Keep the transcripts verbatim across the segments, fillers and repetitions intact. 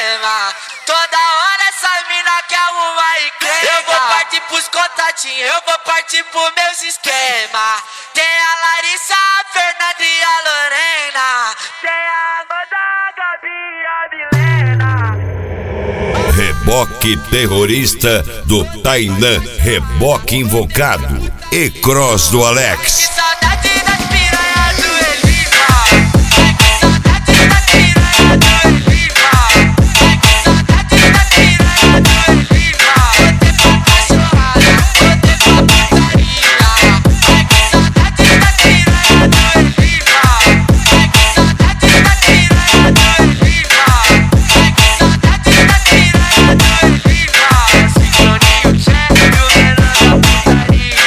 esquema. Toda hora essa mina quer arrumar encrenca. Eu vou partir pros contatinhos, eu vou partir pros meus esquema. Tem a Larissa, a Fernanda e a Lorena. Tem a Amanda, a Gabi e a Milena. Reboque terrorista do Tainan, reboque invocado e cross do Alex. Que saudade das piranhas do Eliva. Que saudade das piranhas do Eliva. Que saudade das piranhas do Eliva. Botei pra cachorrada, botei pra putaria. Que saudade das piranhas do Eliva. Que saudade das piranhas do Eliva. Que saudade das piranhas do Eliva. Sincroninho chefe, o menor da putaria.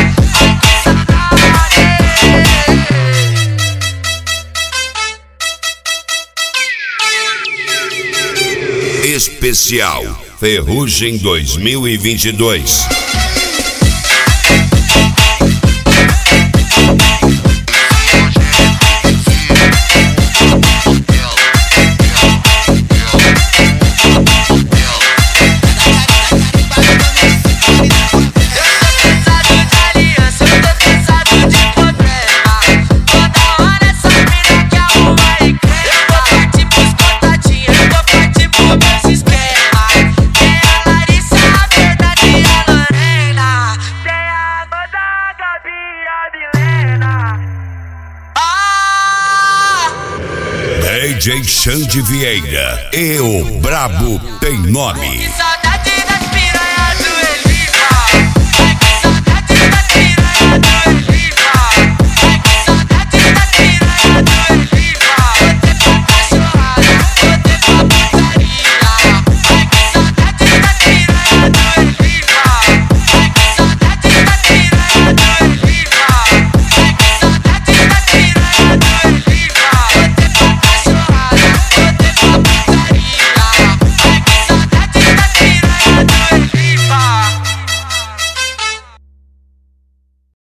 Especial Ferrugem dois mil e vinte e dois. D J Xande Vieira e o Brabo tem nome.